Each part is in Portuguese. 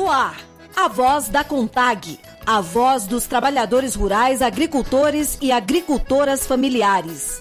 No ar, a voz da CONTAG, a voz dos trabalhadores rurais, agricultores e agricultoras familiares.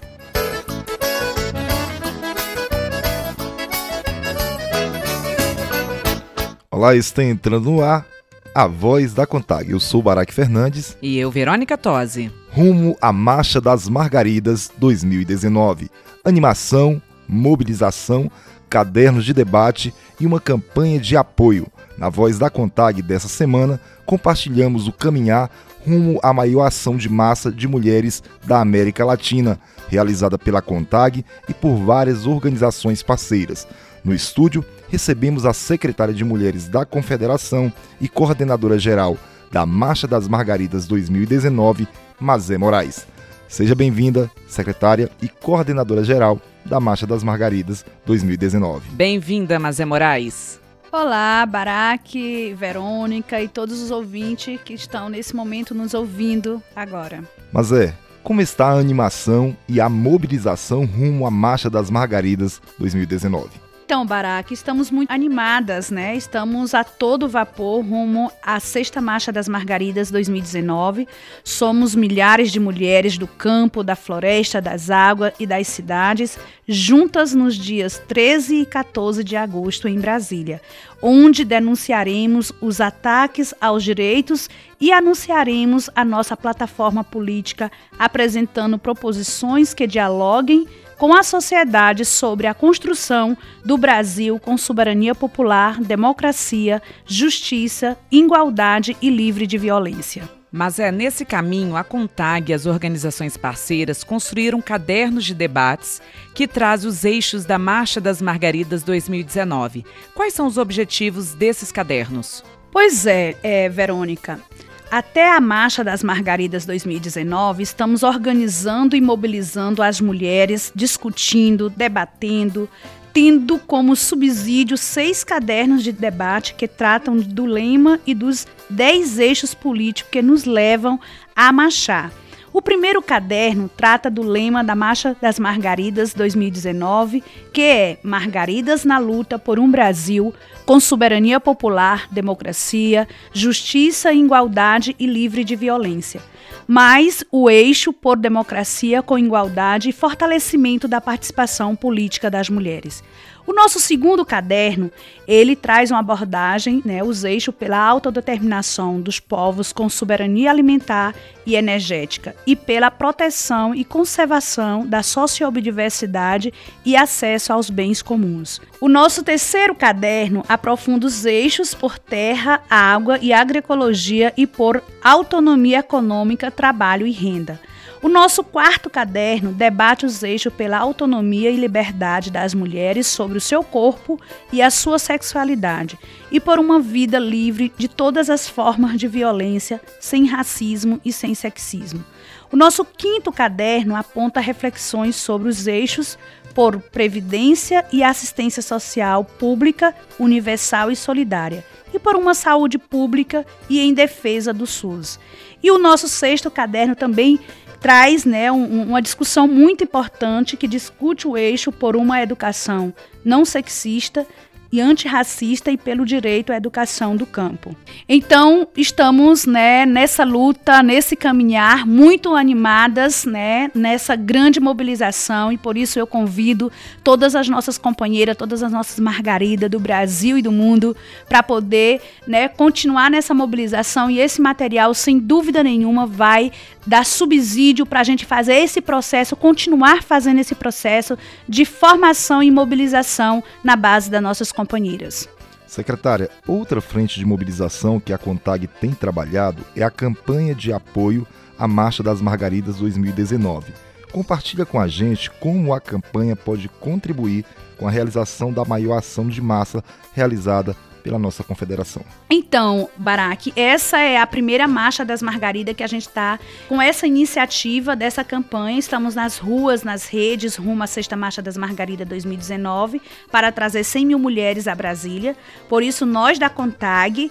Olá, está entrando no ar a voz da CONTAG. Eu sou Baraque Fernandes. E eu, Verônica Tosi. Rumo à Marcha das Margaridas 2019. Animação, mobilização, cadernos de debate e uma campanha de apoio. Na voz da CONTAG dessa semana, compartilhamos o caminhar rumo à maior ação de massa de mulheres da América Latina, realizada pela CONTAG e por várias organizações parceiras. No estúdio, recebemos a secretária de Mulheres da Confederação e coordenadora-geral da Marcha das Margaridas 2019, Mazé Moraes. Seja bem-vinda, secretária e coordenadora-geral da Marcha das Margaridas 2019. Bem-vinda, Mazé Moraes. Olá, Baraque, Verônica e todos os ouvintes que estão nesse momento nos ouvindo agora. Mazé, como está a animação e a mobilização rumo à Marcha das Margaridas 2019? Então, Baraque, estamos muito animadas, né? Estamos a todo vapor rumo à 6ª Marcha das Margaridas 2019. Somos milhares de mulheres do campo, da floresta, das águas e das cidades, juntas nos dias 13 e 14 de agosto em Brasília, onde denunciaremos os ataques aos direitos e anunciaremos a nossa plataforma política, apresentando proposições que dialoguem com a sociedade sobre a construção do Brasil com soberania popular, democracia, justiça, igualdade e livre de violência. Mas nesse caminho, a CONTAG e as organizações parceiras construíram cadernos de debates que trazem os eixos da Marcha das Margaridas 2019. Quais são os objetivos desses cadernos? Pois é, Verônica. Até a Marcha das Margaridas 2019, estamos organizando e mobilizando as mulheres, discutindo, debatendo, tendo como subsídio 6 cadernos de debate que tratam do lema e dos 10 eixos políticos que nos levam a marchar. O primeiro caderno trata do lema da Marcha das Margaridas 2019, que é Margaridas na luta por um Brasil com soberania popular, democracia, justiça, igualdade e livre de violência. Mais o eixo por democracia com igualdade e fortalecimento da participação política das mulheres. O nosso segundo caderno, ele traz uma abordagem, os eixos pela autodeterminação dos povos com soberania alimentar e energética e pela proteção e conservação da sociobiodiversidade e acesso aos bens comuns. O nosso terceiro caderno aprofunda os eixos por terra, água e agroecologia e por autonomia econômica, trabalho e renda. O nosso quarto caderno debate os eixos pela autonomia e liberdade das mulheres sobre o seu corpo e a sua sexualidade e por uma vida livre de todas as formas de violência, sem racismo e sem sexismo. O nosso quinto caderno aponta reflexões sobre os eixos por previdência e assistência social pública, universal e solidária e por uma saúde pública e em defesa do SUS. E o nosso sexto caderno também traz uma discussão muito importante que discute o eixo por uma educação não sexista e antirracista e pelo direito à educação do campo. Então, estamos nessa luta, nesse caminhar, muito animadas nessa grande mobilização e por isso eu convido todas as nossas companheiras, todas as nossas margaridas do Brasil e do mundo para poder continuar nessa mobilização e esse material, sem dúvida nenhuma, vai dar subsídio para a gente fazer esse processo, continuar fazendo esse processo de formação e mobilização na base das nossas companheiras. Secretária, outra frente de mobilização que a CONTAG tem trabalhado é a campanha de apoio à Marcha das Margaridas 2019. Compartilha com a gente como a campanha pode contribuir com a realização da maior ação de massa realizada pela nossa confederação. Então, Baraque, essa é a primeira Marcha das Margaridas que a gente está com essa iniciativa dessa campanha. Estamos nas ruas, nas redes, rumo à 6ª Marcha das Margaridas 2019, para trazer 100 mil mulheres a Brasília. Por isso, nós da CONTAG,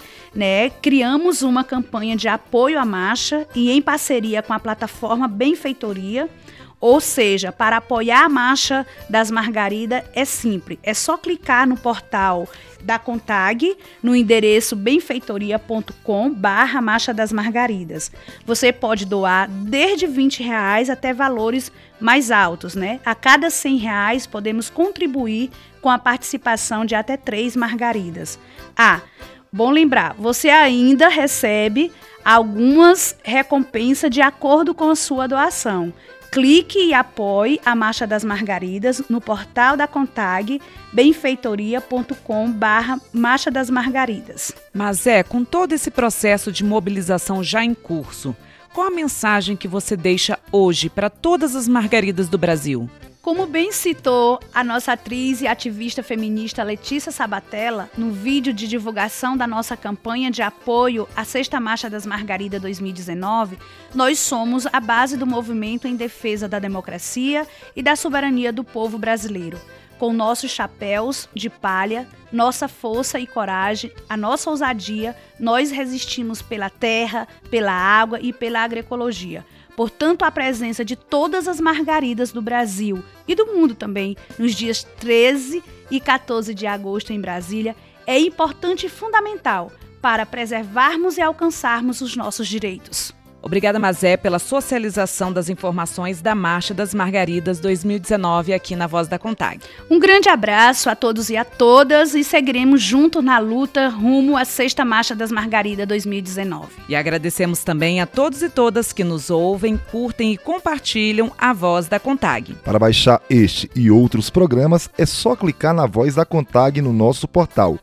criamos uma campanha de apoio à marcha e em parceria com a plataforma Benfeitoria, Ou seja, para apoiar a Marcha das Margaridas é simples, é só clicar no portal da CONTAG, no endereço benfeitoria.com/Marcha das Margaridas. Você pode doar desde R$20 até valores mais altos, né? A cada R$100 podemos contribuir com a participação de até 3 margaridas. Bom lembrar, você ainda recebe algumas recompensas de acordo com a sua doação. Clique e apoie a Marcha das Margaridas no portal da CONTAG, benfeitoria.com/Marcha das Margaridas. Mas com todo esse processo de mobilização já em curso, qual a mensagem que você deixa hoje para todas as margaridas do Brasil? Como bem citou a nossa atriz e ativista feminista Letícia Sabatella, no vídeo de divulgação da nossa campanha de apoio à 6ª Marcha das Margaridas 2019, nós somos a base do movimento em defesa da democracia e da soberania do povo brasileiro. Com nossos chapéus de palha, nossa força e coragem, a nossa ousadia, nós resistimos pela terra, pela água e pela agroecologia. Portanto, a presença de todas as margaridas do Brasil e do mundo também, nos dias 13 e 14 de agosto em Brasília, é importante e fundamental para preservarmos e alcançarmos os nossos direitos. Obrigada, Mazé, pela socialização das informações da Marcha das Margaridas 2019 aqui na Voz da CONTAG. Um grande abraço a todos e a todas e seguiremos juntos na luta rumo à 6ª Marcha das Margaridas 2019. E agradecemos também a todos e todas que nos ouvem, curtem e compartilham a Voz da CONTAG. Para baixar este e outros programas, é só clicar na Voz da CONTAG no nosso portal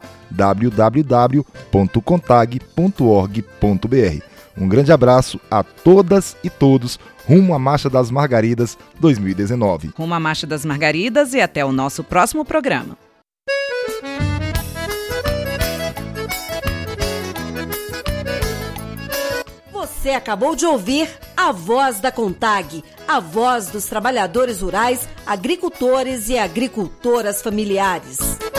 www.contag.org.br. Um grande abraço a todas e todos, rumo à Marcha das Margaridas 2019. Rumo à Marcha das Margaridas e até o nosso próximo programa. Você acabou de ouvir a Voz da CONTAG, a voz dos trabalhadores rurais, agricultores e agricultoras familiares.